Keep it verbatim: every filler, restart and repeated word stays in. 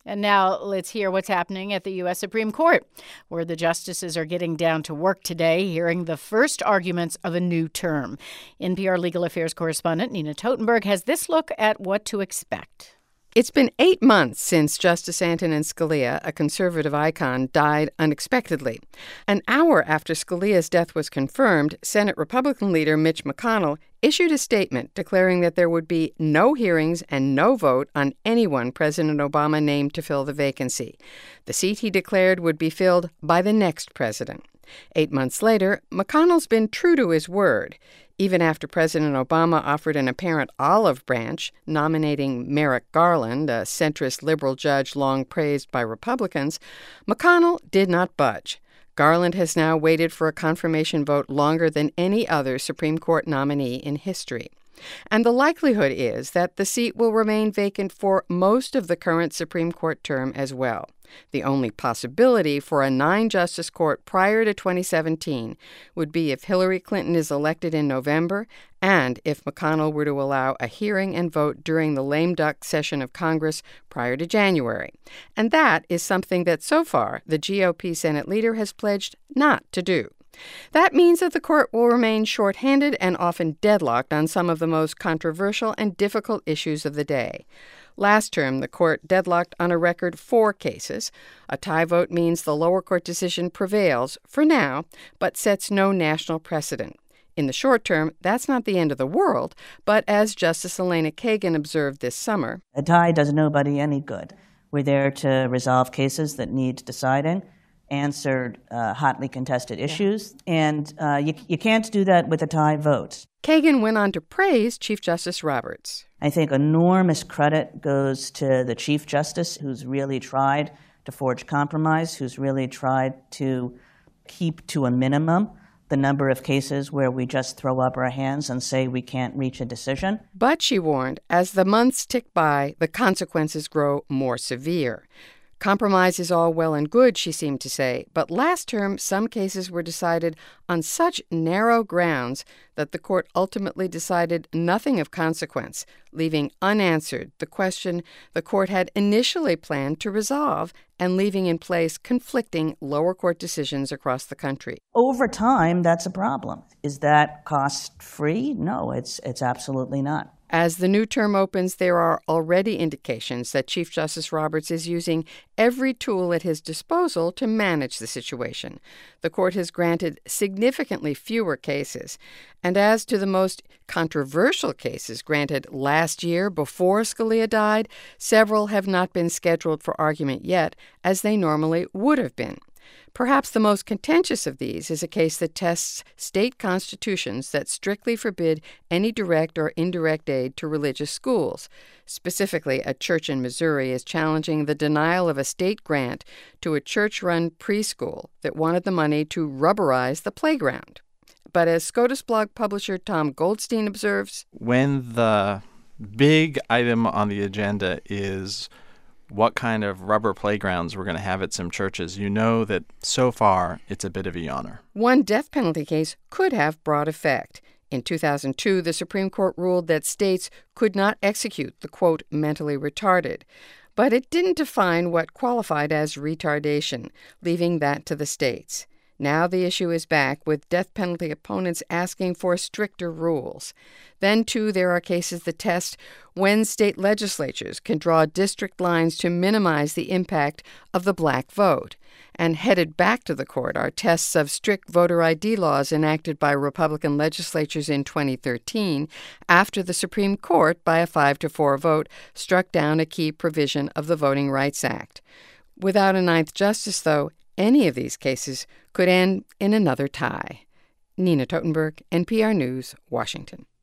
And now let's hear what's happening at the U S Supreme Court, where the justices are getting down to work today, hearing the first arguments of a new term. N P R legal affairs correspondent Nina Totenberg has this look at what to expect. It's been eight months since Justice Antonin Scalia, a conservative icon, died unexpectedly. An hour after Scalia's death was confirmed, Senate Republican leader Mitch McConnell issued a statement declaring that there would be no hearings and no vote on anyone President Obama named to fill the vacancy. The seat, he declared, would be filled by the next president. Eight months later, McConnell's been true to his word. Even after President Obama offered an apparent olive branch, nominating Merrick Garland, a centrist liberal judge long praised by Republicans, McConnell did not budge. Garland has now waited for a confirmation vote longer than any other Supreme Court nominee in history. And the likelihood is that the seat will remain vacant for most of the current Supreme Court term as well. The only possibility for a nine-justice court prior to twenty seventeen would be if Hillary Clinton is elected in November and if McConnell were to allow a hearing and vote during the lame duck session of Congress prior to January. And that is something that so far the G O P Senate leader has pledged not to do. That means that the court will remain short-handed and often deadlocked on some of the most controversial and difficult issues of the day. Last term, the court deadlocked on a record four cases. A tie vote means the lower court decision prevails, for now, but sets no national precedent. In the short term, that's not the end of the world, but as Justice Elena Kagan observed this summer, a tie does nobody any good. We're there to resolve cases that need deciding, answer uh, hotly contested issues, and uh, you, you can't do that with a tie vote. Kagan went on to praise Chief Justice Roberts. I think enormous credit goes to the Chief Justice, who's really tried to forge compromise, who's really tried to keep to a minimum the number of cases where we just throw up our hands and say we can't reach a decision. But, she warned, as the months tick by, the consequences grow more severe. Compromise is all well and good, she seemed to say, but last term some cases were decided on such narrow grounds that the court ultimately decided nothing of consequence, leaving unanswered the question the court had initially planned to resolve and leaving in place conflicting lower court decisions across the country. Over time, that's a problem. Is that cost-free? No, it's it's absolutely not. As the new term opens, there are already indications that Chief Justice Roberts is using every tool at his disposal to manage the situation. The court has granted significantly fewer cases. And as to the most controversial cases granted last year before Scalia died, several have not been scheduled for argument yet, as they normally would have been. Perhaps the most contentious of these is a case that tests state constitutions that strictly forbid any direct or indirect aid to religious schools. Specifically, a church in Missouri is challenging the denial of a state grant to a church-run preschool that wanted the money to rubberize the playground. But as SCOTUS blog publisher Tom Goldstein observes, when the big item on the agenda is what kind of rubber playgrounds we're going to have at some churches, you know that so far it's a bit of a yawner. One death penalty case could have broad effect. In two thousand two, the Supreme Court ruled that states could not execute the, quote, mentally retarded. But it didn't define what qualified as retardation, leaving that to the states. Now the issue is back, with death penalty opponents asking for stricter rules. Then, too, there are cases that test when state legislatures can draw district lines to minimize the impact of the black vote. And headed back to the court are tests of strict voter I D laws enacted by Republican legislatures in twenty thirteen after the Supreme Court, by a five to four vote, struck down a key provision of the Voting Rights Act. Without a ninth justice, though, any of these cases could end in another tie. Nina Totenberg, N P R News, Washington.